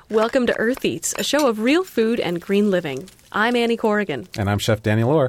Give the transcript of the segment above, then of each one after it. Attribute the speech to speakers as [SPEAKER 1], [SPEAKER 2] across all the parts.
[SPEAKER 1] Welcome to Earth Eats, a show of real food and green living. I'm Annie Corrigan.
[SPEAKER 2] And I'm Chef Danny Lohr.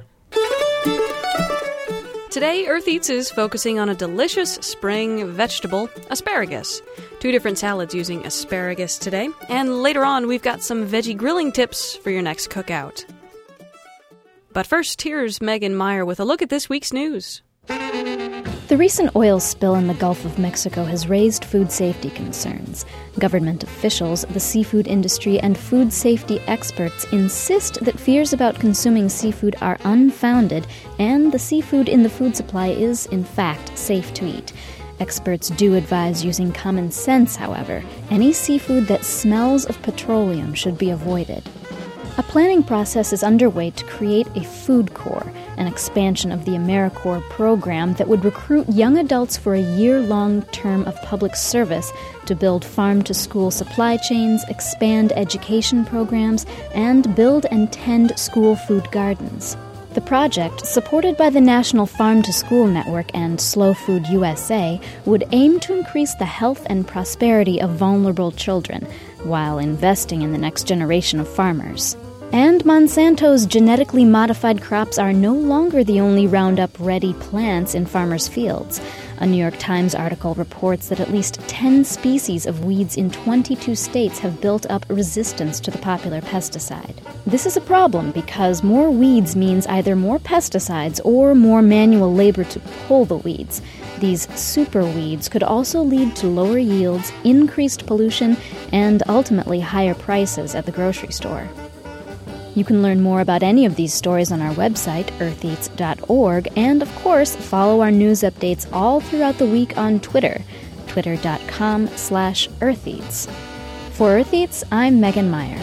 [SPEAKER 1] Today, Earth Eats is focusing on a delicious spring vegetable, asparagus. 2 different salads using asparagus today. And later on, we've got some veggie grilling tips for your next cookout. But first, here's Megan Meyer with a look at this week's news.
[SPEAKER 3] The recent oil spill in the Gulf of Mexico has raised food safety concerns. Government officials, the seafood industry, and food safety experts insist that fears about consuming seafood are unfounded, and the seafood in the food supply is, in fact, safe to eat. Experts do advise using common sense, however. Any seafood that smells of petroleum should be avoided. A planning process is underway to create a food corps, an expansion of the AmeriCorps program that would recruit young adults for a year-long term of public service to build farm-to-school supply chains, expand education programs, and build and tend school food gardens. The project, supported by the National Farm-to-School Network and Slow Food USA, would aim to increase the health and prosperity of vulnerable children, while investing in the next generation of farmers. And Monsanto's genetically modified crops are no longer the only Roundup-ready plants in farmers' fields. A New York Times article reports that at least 10 species of weeds in 22 states have built up resistance to the popular pesticide. This is a problem because more weeds means either more pesticides or more manual labor to pull the weeds. These super weeds could also lead to lower yields, increased pollution, and ultimately higher prices at the grocery store. You can learn more about any of these stories on our website, eartheats.org, and of course, follow our news updates all throughout the week on Twitter, twitter.com/eartheats. For Earth Eats, I'm Megan Meyer.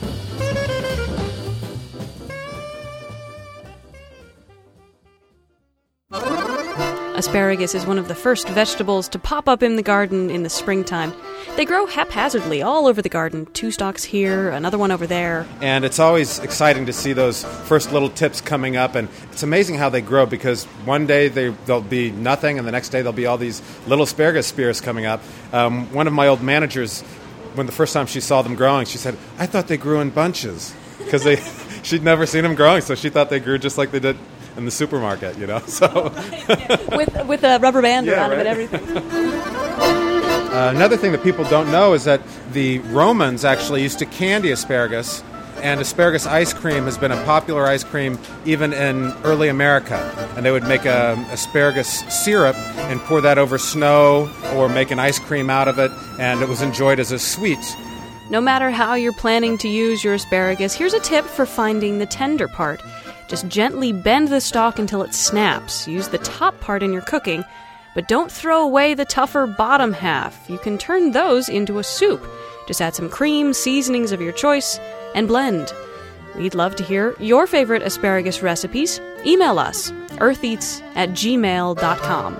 [SPEAKER 1] Asparagus is one of the first vegetables to pop up in the garden in the springtime. They grow haphazardly all over the garden. 2 stalks here, another one over there.
[SPEAKER 2] And it's always exciting to see those first little tips coming up. And it's amazing how they grow because one day they'll be nothing and the next day there'll be all these little asparagus spears coming up. One of my old managers, when the first time she saw them growing, she said, "I thought they grew in bunches." Because she'd never seen them growing, so she thought they grew just like they did in the supermarket, you know. So
[SPEAKER 1] with a rubber band around
[SPEAKER 2] right.
[SPEAKER 1] it and everything.
[SPEAKER 2] Another thing that people don't know is that the Romans actually used to candy asparagus, and asparagus ice cream has been a popular ice cream even in early America. And they would make a asparagus syrup and pour that over snow or make an ice cream out of it, and it was enjoyed as a sweet.
[SPEAKER 1] No matter how you're planning to use your asparagus, here's a tip for finding the tender part. Just gently bend the stalk until it snaps. Use the top part in your cooking, but don't throw away the tougher bottom half. You can turn those into a soup. Just add some cream, seasonings of your choice, and blend. We'd love to hear your favorite asparagus recipes. Email us, eartheats@gmail.com.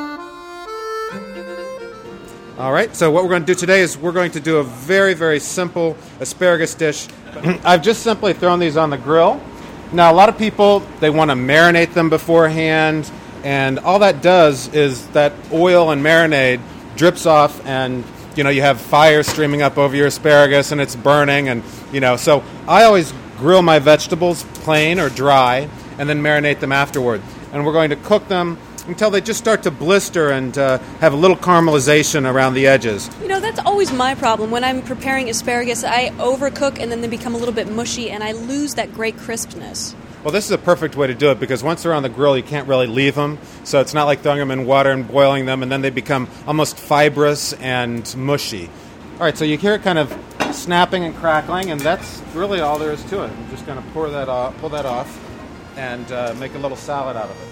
[SPEAKER 2] All right, so what we're going to do today is we're going to do a very, very simple asparagus dish. I've just simply thrown these on the grill. Now, a lot of people, they want to marinate them beforehand, and all that does is that oil and marinade drips off, and, you know, you have fire streaming up over your asparagus, and it's burning, and, you know, so I always grill my vegetables plain or dry, and then marinate them afterward. And we're going to cook them until they just start to blister and have a little caramelization around the edges.
[SPEAKER 1] You know, that's always my problem. When I'm preparing asparagus, I overcook and then they become a little bit mushy and I lose that great crispness.
[SPEAKER 2] Well, this is a perfect way to do it because once they're on the grill, you can't really leave them. So it's not like throwing them in water and boiling them, and then they become almost fibrous and mushy. All right, so you hear it kind of snapping and crackling, and that's really all there is to it. I'm just going to pull that off, and make a little salad out of it.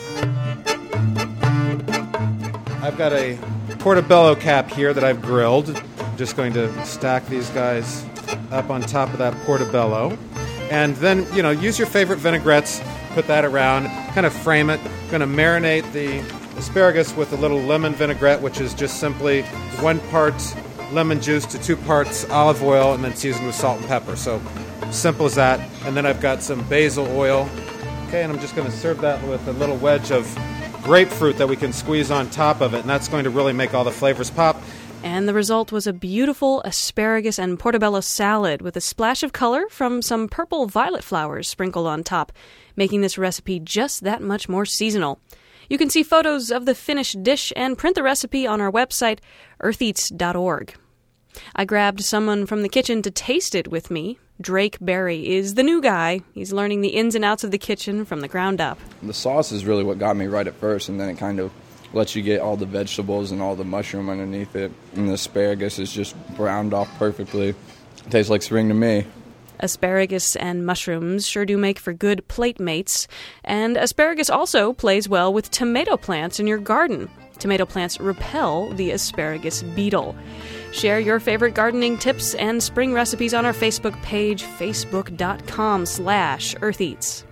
[SPEAKER 2] I've got a portobello cap here that I've grilled. I'm just going to stack these guys up on top of that portobello. And then, you know, use your favorite vinaigrettes, put that around, kind of frame it. I'm going to marinate the asparagus with a little lemon vinaigrette, which is just simply 1 part lemon juice to 2 parts olive oil, and then seasoned with salt and pepper. So simple as that. And then I've got some basil oil. Okay, and I'm just going to serve that with a little wedge of grapefruit that we can squeeze on top of it, and that's going to really make all the flavors pop.
[SPEAKER 1] And the result was a beautiful asparagus and portobello salad with a splash of color from some purple violet flowers sprinkled on top, making this recipe just that much more seasonal. You can see photos of the finished dish and print the recipe on our website, eartheats.org. I grabbed someone from the kitchen to taste it with me. Drake Berry is the new guy. He's learning the ins and outs of the kitchen from the ground up.
[SPEAKER 4] The sauce is really what got me right at first, and then it kind of lets you get all the vegetables and all the mushroom underneath it. And the asparagus is just browned off perfectly. It tastes like spring to me.
[SPEAKER 1] Asparagus and mushrooms sure do make for good plate mates. And asparagus also plays well with tomato plants in your garden. Tomato plants repel the asparagus beetle. Share your favorite gardening tips and spring recipes on our Facebook page, facebook.com/eartheats.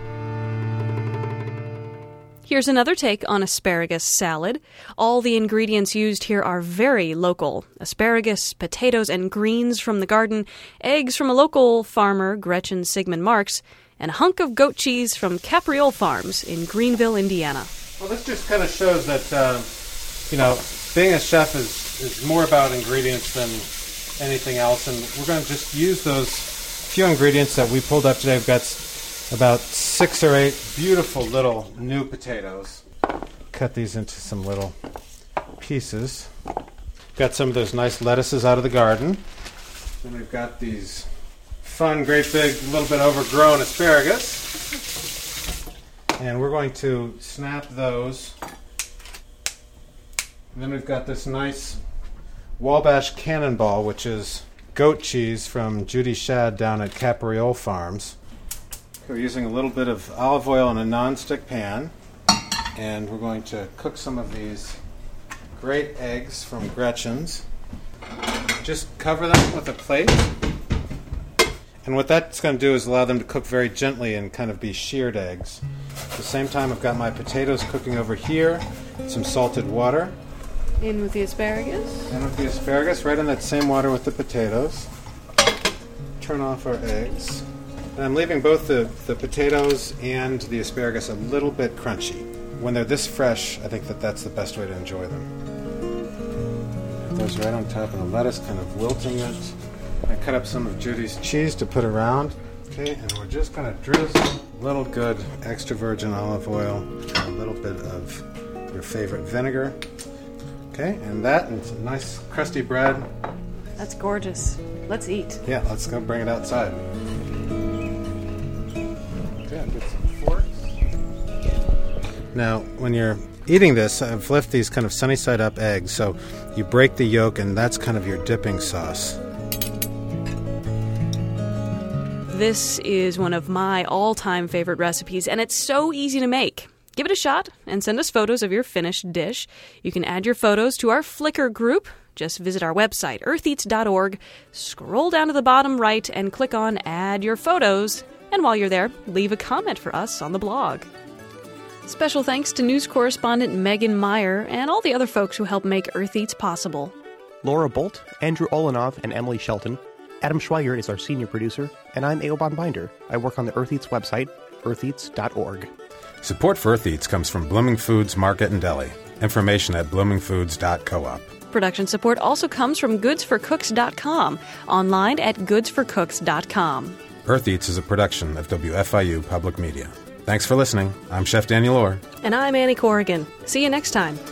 [SPEAKER 1] Here's another take on asparagus salad. All the ingredients used here are very local. Asparagus, potatoes, and greens from the garden, eggs from a local farmer, Gretchen Sigmund Marks, and a hunk of goat cheese from Capriole Farms in Greenville, Indiana.
[SPEAKER 2] Well, this just kind of shows that, being a chef is more about ingredients than anything else, and we're going to just use those few ingredients that we pulled up today. We've got about 6 or 8 beautiful little new potatoes. Cut these into some little pieces. Got some of those nice lettuces out of the garden. Then we've got these fun, great big, little bit overgrown asparagus. And we're going to snap those. And then we've got this nice Wabash Cannonball, which is goat cheese from Judy Shad down at Capriole Farms. We're using a little bit of olive oil in a non-stick pan, and we're going to cook some of these great eggs from Gretchen's. Just cover them with a plate, and what that's going to do is allow them to cook very gently and kind of be sheared eggs. At the same time, I've got my potatoes cooking over here, some salted water.
[SPEAKER 1] In with the asparagus.
[SPEAKER 2] In with the asparagus, right in that same water with the potatoes. Turn off our eggs. And I'm leaving both the potatoes and the asparagus a little bit crunchy. When they're this fresh, I think that's the best way to enjoy them. Put those right on top of the lettuce, kind of wilting it. I cut up some of Judy's cheese to put around. Okay, and we're just going to drizzle a little good extra virgin olive oil, and a little bit of your favorite vinegar. Okay, and some nice crusty bread.
[SPEAKER 1] That's gorgeous. Let's eat.
[SPEAKER 2] Yeah, let's go bring it outside. Get some forks. Now, when you're eating this, I've left these kind of sunny side up eggs, so you break the yolk, and that's kind of your dipping sauce.
[SPEAKER 1] This is one of my all-time favorite recipes, and it's so easy to make. Give it a shot and send us photos of your finished dish. You can add your photos to our Flickr group. Just visit our website, eartheats.org, scroll down to the bottom right, and click on Add Your Photos. And while you're there, leave a comment for us on the blog. Special thanks to news correspondent Megan Meyer and all the other folks who help make Earth Eats possible.
[SPEAKER 5] Laura Bolt, Andrew Olenov, and Emily Shelton. Adam Schweigert is our senior producer, and I'm Eoban Binder. I work on the Earth Eats website, eartheats.org.
[SPEAKER 2] Support for Earth Eats comes from Blooming Foods Market and Deli. Information at bloomingfoods.coop.
[SPEAKER 1] Production support also comes from goodsforcooks.com, online at goodsforcooks.com.
[SPEAKER 2] Earth Eats is a production of WFIU Public Media. Thanks for listening. I'm Chef Daniel Orr.
[SPEAKER 1] And I'm Annie Corrigan. See you next time.